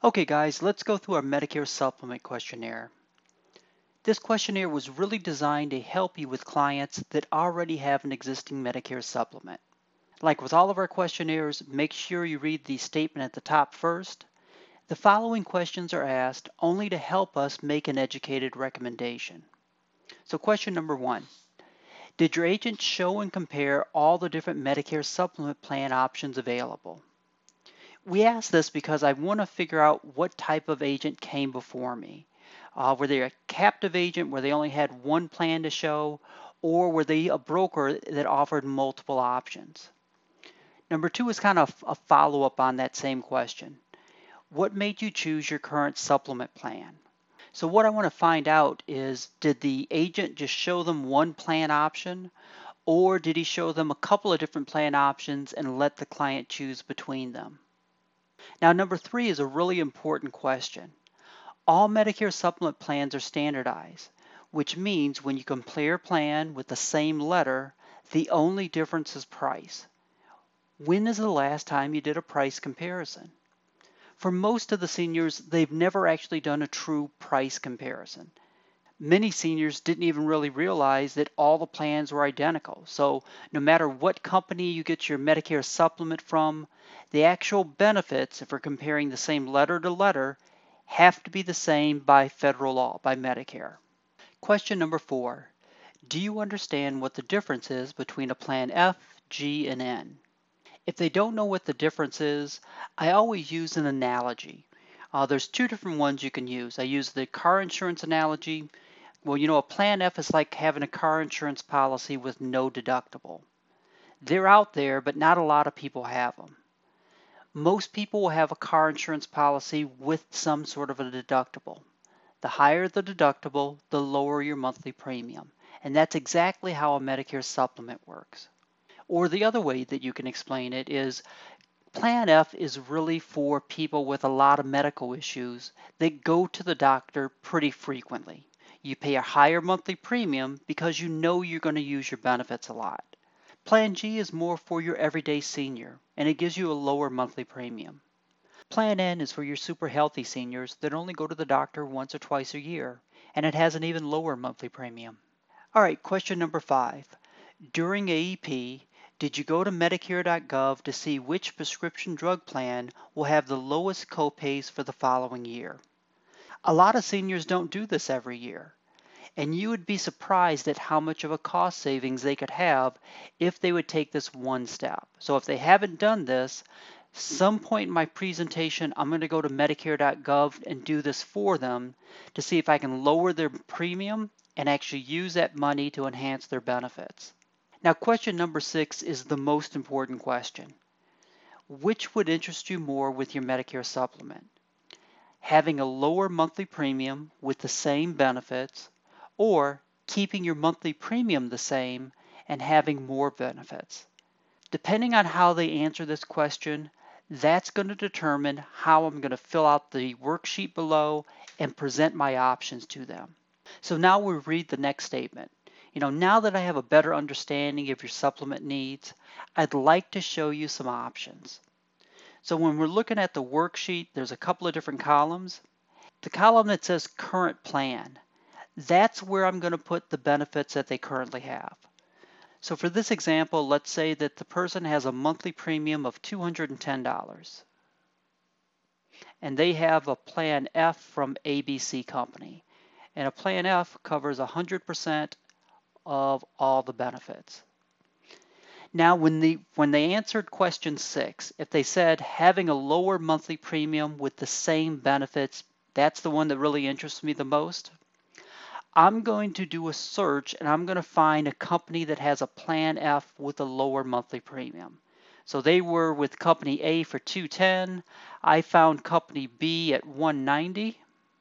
Okay guys, let's go through our Medicare Supplement questionnaire. This questionnaire was really designed to help you with clients that already have an existing Medicare supplement. Like with all of our questionnaires, make sure you read the statement at the top first. The following questions are asked only to help us make an educated recommendation. So question number 1, did your agent show and compare all the different Medicare supplement plan options available? We ask this because I want to figure out what type of agent came before me. Were they a captive agent where they only had one plan to show, or were they a broker that offered multiple options? Number 2 is kind of a follow-up on that same question. What made you choose your current supplement plan? So what I want to find out is, did the agent just show them one plan option, or did he show them a couple of different plan options and let the client choose between them? Now, number 3 is a really important question. All Medicare supplement plans are standardized, which means when you compare a plan with the same letter, the only difference is price. When is the last time you did a price comparison? For most of the seniors, they've never actually done a true price comparison. Many seniors didn't even really realize that all the plans were identical. So no matter what company you get your Medicare supplement from, the actual benefits, if we're comparing the same letter to letter, have to be the same by federal law, by Medicare. Question number 4. Do you understand what the difference is between a plan F, G, and N? If they don't know what the difference is, I always use an analogy. There's 2 different ones you can use. I use the car insurance analogy. Well, a plan F is like having a car insurance policy with no deductible. They're out there, but not a lot of people have them. Most people will have a car insurance policy with some sort of a deductible. The higher the deductible, the lower your monthly premium. And that's exactly how a Medicare supplement works. Or the other way that you can explain it is Plan F is really for people with a lot of medical issues that go to the doctor pretty frequently. You pay a higher monthly premium because you know you're going to use your benefits a lot. Plan G is more for your everyday senior, and it gives you a lower monthly premium. Plan N is for your super healthy seniors that only go to the doctor once or twice a year, and it has an even lower monthly premium. All right, question number 5. During AEP, did you go to Medicare.gov to see which prescription drug plan will have the lowest copays for the following year? A lot of seniors don't do this every year, and you would be surprised at how much of a cost savings they could have if they would take this one step. So if they haven't done this, some point in my presentation, I'm going to go to Medicare.gov and do this for them to see if I can lower their premium and actually use that money to enhance their benefits. Now, question number 6 is the most important question. Which would interest you more with your Medicare supplement? Having a lower monthly premium with the same benefits, or keeping your monthly premium the same and having more benefits? Depending on how they answer this question, that's going to determine how I'm going to fill out the worksheet below and present my options to them. So now we read the next statement. Now that I have a better understanding of your supplement needs, I'd like to show you some options. So when we're looking at the worksheet, there's a couple of different columns. The column that says current plan, that's where I'm going to put the benefits that they currently have. So for this example, let's say that the person has a monthly premium of $210 and they have a plan F from ABC Company. And a plan F covers 100% of all the benefits. Now, when they answered question 6, if they said having a lower monthly premium with the same benefits, that's the one that really interests me the most. I'm going to do a search and I'm going to find a company that has a plan F with a lower monthly premium. So they were with company A for $210. I found company B at $190.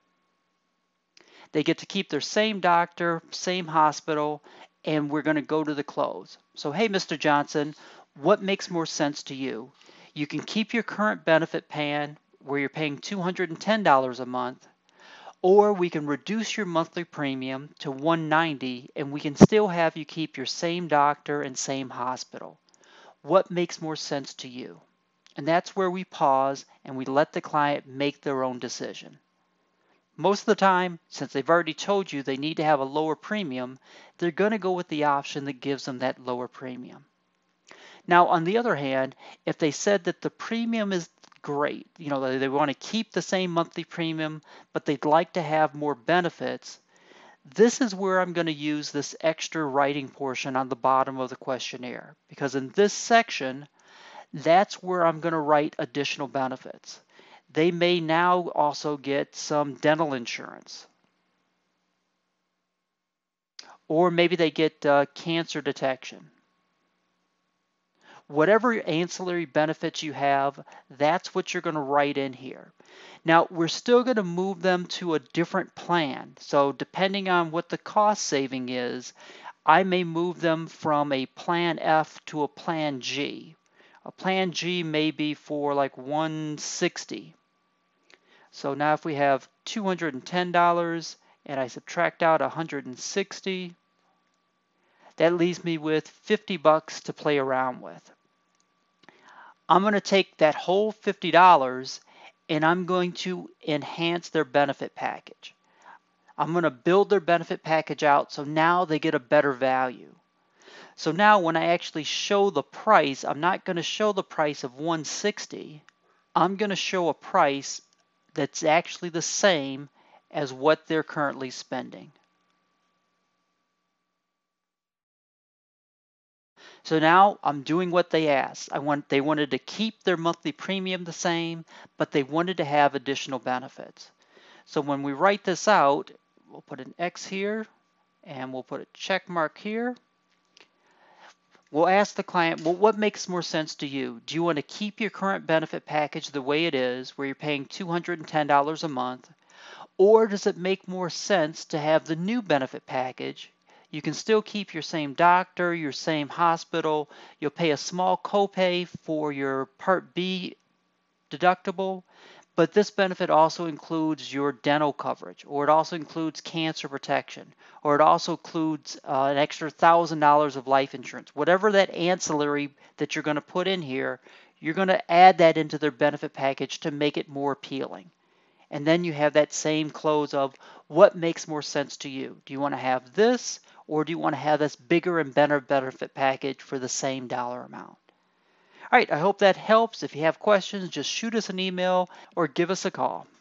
They get to keep their same doctor, same hospital, and we're going to go to the close. So, hey, Mr. Johnson, what makes more sense to you? You can keep your current benefit plan where you're paying $210 a month, or we can reduce your monthly premium to $190 and we can still have you keep your same doctor and same hospital. What makes more sense to you? And that's where we pause and we let the client make their own decision. Most of the time, since they've already told you they need to have a lower premium, they're going to go with the option that gives them that lower premium. Now, on the other hand, if they said that the premium is great, they want to keep the same monthly premium, but they'd like to have more benefits, this is where I'm going to use this extra writing portion on the bottom of the questionnaire, because in this section, that's where I'm going to write additional benefits. They may now also get some dental insurance, or maybe they get cancer detection. Whatever ancillary benefits you have, that's what you're going to write in here. Now, we're still going to move them to a different plan. So depending on what the cost saving is, I may move them from a plan F to a plan G. A plan G may be for like $160. So now if we have $210 and I subtract out $160, that leaves me with $50 to play around with. I'm going to take that whole $50 and I'm going to enhance their benefit package. I'm going to build their benefit package out so now they get a better value. So now when I actually show the price, I'm not going to show the price of $160. I'm going to show a price that's actually the same as what they're currently spending. So now I'm doing what they asked. They wanted to keep their monthly premium the same, but they wanted to have additional benefits. So when we write this out, we'll put an X here and we'll put a check mark here. We'll ask the client, well, what makes more sense to you? Do you want to keep your current benefit package the way it is, where you're paying $210 a month? Or does it make more sense to have the new benefit package? You can still keep your same doctor, your same hospital. You'll pay a small copay for your Part B deductible, but this benefit also includes your dental coverage, or it also includes cancer protection, or it also includes an extra $1,000 of life insurance. Whatever that ancillary that you're going to put in here, you're going to add that into their benefit package to make it more appealing. And then you have that same close of what makes more sense to you. Do you want to have this, or do you want to have this bigger and better benefit package for the same dollar amount? All right, I hope that helps. If you have questions, just shoot us an email or give us a call.